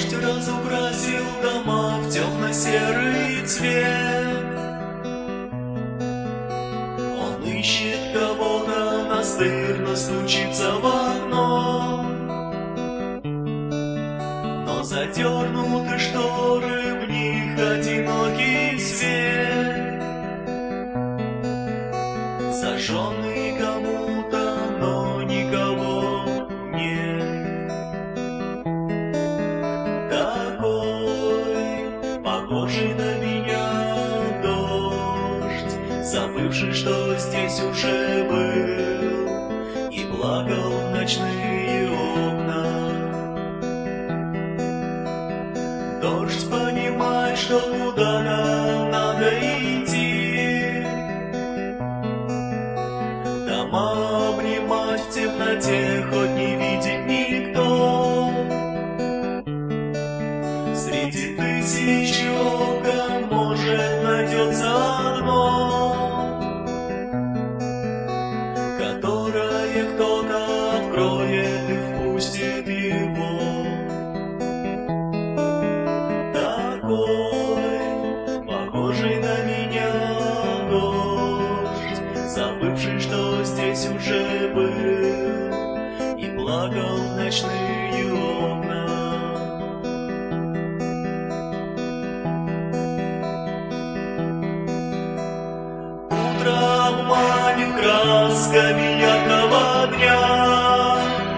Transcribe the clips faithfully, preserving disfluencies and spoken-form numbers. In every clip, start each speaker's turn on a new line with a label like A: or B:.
A: Дождь разукрасил дома в темно-серый цвет. Он ищет кого-то, настырно стучится в окно, но задернуты шторы, в них одинокий свет, зажженный кому-то, но никого нет. Такой, похожий на меня дождь, забывший, что здесь уже был, и плакал в ночные окна. Дождь понимает, что куда-то надо идти, дома обнимать в темноте, хоть не видит никто. Среди тысячи окон, может, найдется одно, которое кто-то откроет и впустит его. Такой, похожий на меня дождь, забывший, что здесь уже был, и плакал в ночные окна. Утро обманет красками яркого дня,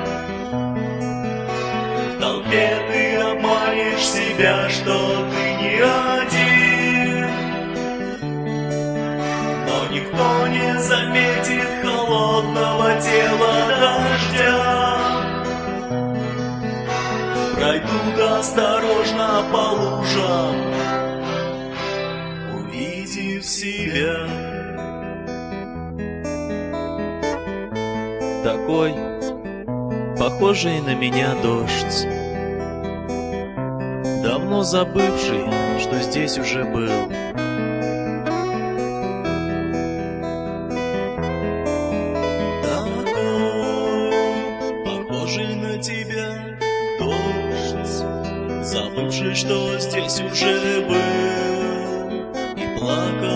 A: в толпе ты обманешь себя, что ты не один, но никто не заметит холодного тела дождя. Пройдут осторожно по лужам, увидев себя.
B: Такой, похожий на меня дождь, давно забывший, что здесь уже был.
A: Такой, похожий на тебя дождь, забывший, что здесь уже был, и плакал